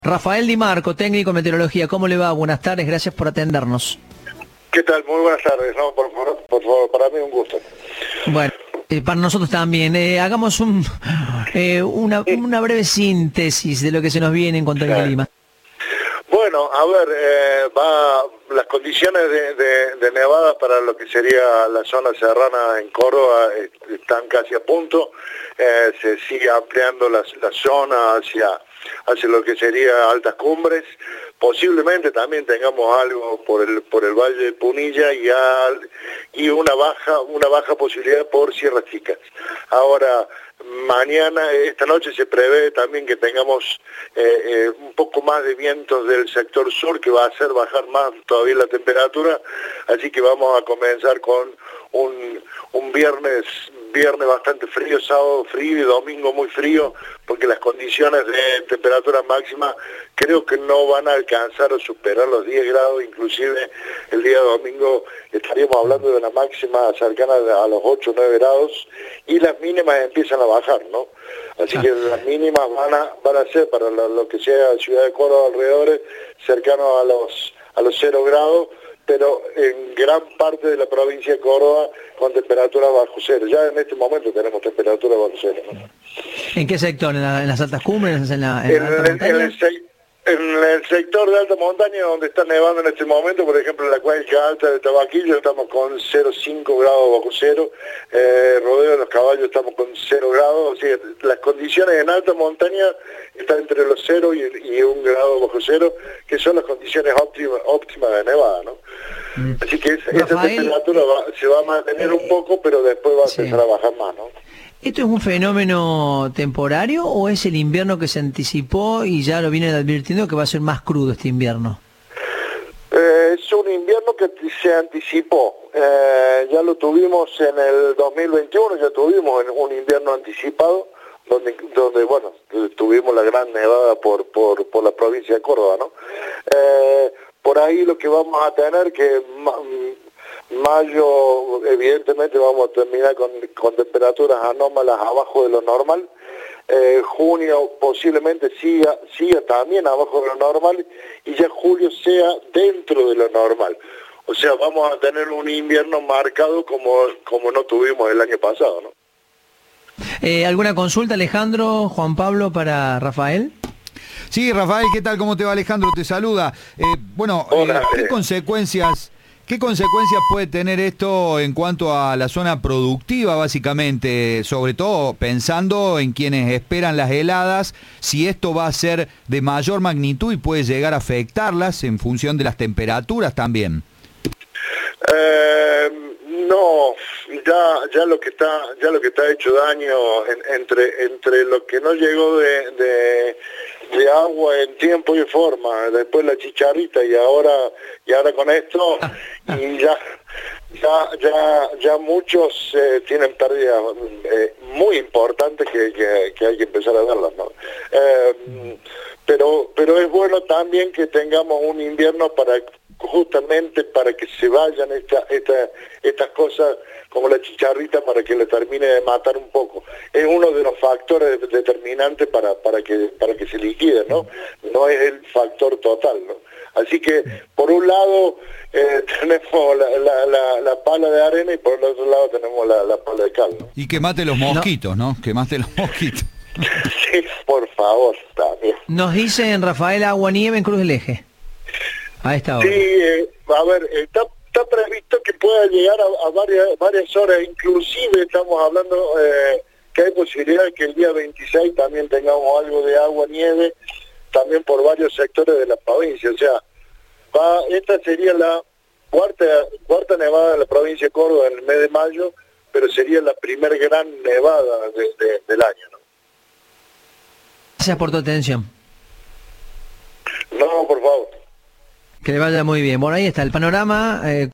Rafael Di Marco, técnico de meteorología, ¿cómo le va? Buenas tardes, gracias por atendernos. ¿Qué tal? Muy buenas tardes. No, por favor, para mí un gusto. Bueno, para nosotros también. Hagamos una breve síntesis de lo que se nos viene en cuanto al clima. Bueno, a ver, las condiciones de nevada para lo que sería la zona serrana en Córdoba están casi a punto. Se sigue ampliando la zona hacia lo que sería altas cumbres. Posiblemente también tengamos algo por el Valle de Punilla y una baja posibilidad por Sierras Chicas. Ahora, esta noche se prevé también que tengamos un poco más de vientos del sector sur, que va a hacer bajar más todavía la temperatura, así que vamos a comenzar con un viernes bastante frío, sábado frío y domingo muy frío, porque las condiciones de temperatura máxima creo que no van a alcanzar o superar los 10 grados, inclusive el día domingo estaríamos hablando de una máxima cercana a los 8 o 9 grados, y las mínimas empiezan a bajar, ¿no? Así que las mínimas van a ser para lo que sea Ciudad de Córdoba alrededores cercanos a los 0 grados, pero en gran parte de la provincia de Córdoba con temperatura bajo cero. Ya en este momento tenemos temperatura bajo cero, ¿no? ¿En qué sector? ¿En las altas cumbres? ¿En la En el sector de alta montaña, donde está nevando en este momento, por ejemplo en la cuenca alta de Tabaquillo estamos con 0,5 grados bajo cero, Rodeo de los Caballos estamos con 0 grados, o sea, las condiciones en alta montaña están entre los 0 y 1 grado bajo cero, que son las condiciones óptimas de nevada, ¿no? Así que esa temperatura se va a mantener un poco, pero después va a empezar a bajar más, ¿no? ¿Esto es un fenómeno temporario o es el invierno que se anticipó y ya lo vienen advirtiendo que va a ser más crudo este invierno? Es un invierno que se anticipó. Ya lo tuvimos en el 2021, ya tuvimos un invierno anticipado, donde bueno, tuvimos la gran nevada por la provincia de Córdoba, ¿no? Por ahí lo que vamos a tener que... Mayo, evidentemente vamos a terminar con temperaturas anómalas abajo de lo normal. Junio posiblemente siga también abajo de lo normal, y ya julio sea dentro de lo normal. O sea, vamos a tener un invierno marcado como no tuvimos el año pasado, ¿no? ¿Alguna consulta, Alejandro, Juan Pablo, para Rafael? Sí, Rafael, ¿qué tal? ¿Cómo te va? Alejandro te saluda. ¿Qué consecuencias puede tener esto en cuanto a la zona productiva, básicamente? Sobre todo pensando en quienes esperan las heladas, si esto va a ser de mayor magnitud y puede llegar a afectarlas en función de las temperaturas también. No, ya lo que está hecho daño entre lo que no llegó de agua en tiempo y forma, después la chicharrita y ahora con esto, y ya muchos tienen pérdidas muy importantes que hay que empezar a verlas, ¿no? Pero es bueno también que tengamos un invierno justamente para que se vayan estas cosas como la chicharrita, para que le termine de matar un poco. Es uno de los factores determinantes para que se liquide, ¿no? No es el factor total, ¿no? Así que por un lado tenemos la pala de arena y por el otro lado tenemos la pala de cal, ¿no? Y que mate los mosquitos, ¿no? Que mate los mosquitos. Sí, por favor, también. Nos dicen, Rafael, agua-nieve en Cruz del Eje a esta hora. Sí, a ver, está previsto que pueda llegar a varias horas, inclusive estamos hablando que hay posibilidad de que el día 26 también tengamos algo de agua-nieve, también por varios sectores de la provincia. O sea, esta sería la cuarta nevada de la provincia de Córdoba en el mes de mayo, pero sería la primer gran nevada del año, ¿no? Gracias por tu atención. No, por favor. Que le vaya muy bien. Bueno, ahí está el panorama.